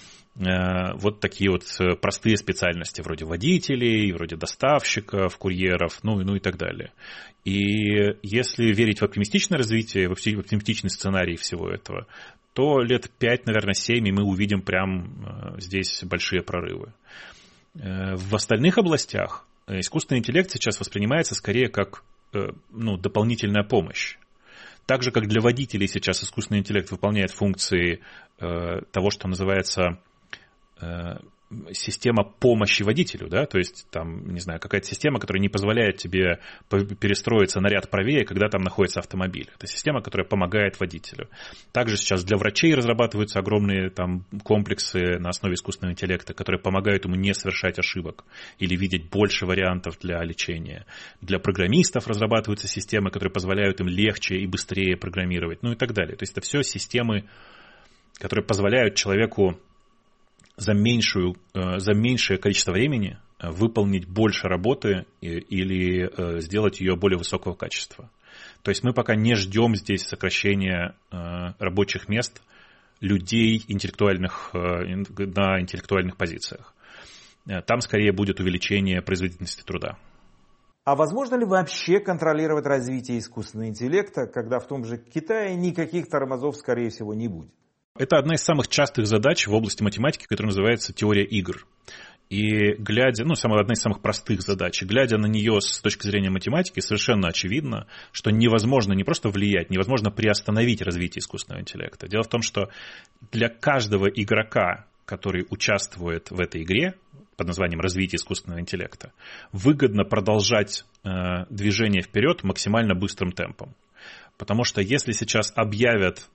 вот такие вот простые специальности, вроде водителей, вроде доставщиков, курьеров, ну, ну и так далее. И если верить в оптимистичное развитие, в оптимистичный сценарий всего этого, то лет пять, наверное, семь, и мы увидим прям здесь большие прорывы. В остальных областях искусственный интеллект сейчас воспринимается скорее как ну, дополнительная помощь. Так же, как для водителей сейчас искусственный интеллект выполняет функции того, что называется система помощи водителю, да, то есть там, не знаю, какая-то система, которая не позволяет тебе перестроиться на ряд правее, когда там находится автомобиль. Это система, которая помогает водителю. Также сейчас для врачей разрабатываются огромные там комплексы на основе искусственного интеллекта, которые помогают ему не совершать ошибок или видеть больше вариантов для лечения. Для программистов разрабатываются системы, которые позволяют им легче и быстрее программировать, ну и так далее. То есть это все системы, которые позволяют человеку за, меньшую, за меньшее количество времени выполнить больше работы или сделать ее более высокого качества. То есть мы пока не ждем здесь сокращения рабочих мест людей интеллектуальных, на интеллектуальных позициях. Там скорее будет увеличение производительности труда. А возможно ли вообще контролировать развитие искусственного интеллекта, когда в том же Китае никаких тормозов, скорее всего, не будет? Это одна из самых частых задач в области математики, которая называется теория игр. И глядя, ну, самая, одна из самых простых задач, глядя на нее с точки зрения математики, совершенно очевидно, что невозможно не просто влиять, невозможно приостановить развитие искусственного интеллекта. Дело в том, что для каждого игрока, который участвует в этой игре, под названием развитие искусственного интеллекта, выгодно продолжать э, движение вперед максимально быстрым темпом. Потому что если сейчас объявят,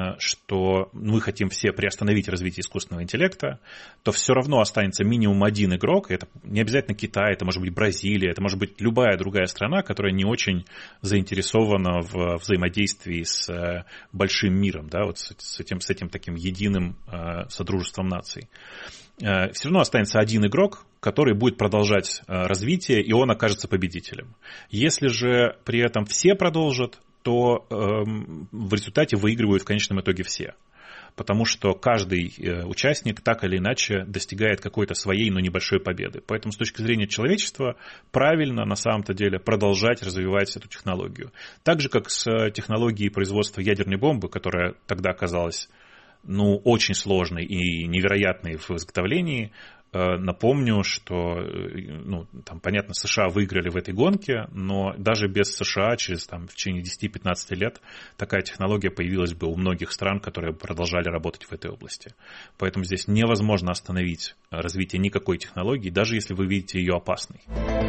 что мы хотим все приостановить развитие искусственного интеллекта, то все равно останется минимум один игрок. Это не обязательно Китай, это может быть Бразилия, это может быть любая другая страна, которая не очень заинтересована в взаимодействии с большим миром, да, вот с этим, с этим таким единым содружеством наций. Все равно останется один игрок, который будет продолжать развитие, и он окажется победителем. Если же при этом все продолжат, то э, в результате выигрывают в конечном итоге все. Потому что каждый э, участник так или иначе достигает какой-то своей, но небольшой победы. Поэтому с точки зрения человечества правильно на самом-то деле продолжать развивать эту технологию. Так же, как с технологией производства ядерной бомбы, которая тогда оказалась ну, очень сложной и невероятной в изготовлении. Напомню, что, ну, там, понятно, США выиграли в этой гонке, но даже без США через там, в течение десять-пятнадцать лет такая технология появилась бы у многих стран, которые продолжали работать в этой области. Поэтому здесь невозможно остановить развитие никакой технологии, даже если вы видите ее опасной.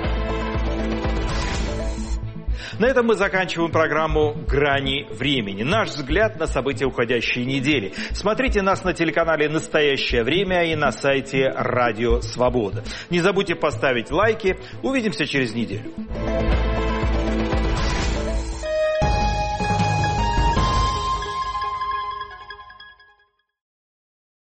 На этом мы заканчиваем программу «Грани времени». Наш взгляд на события уходящей недели. Смотрите нас на телеканале «Настоящее время» и на сайте «Радио Свобода». Не забудьте поставить лайки. Увидимся через неделю.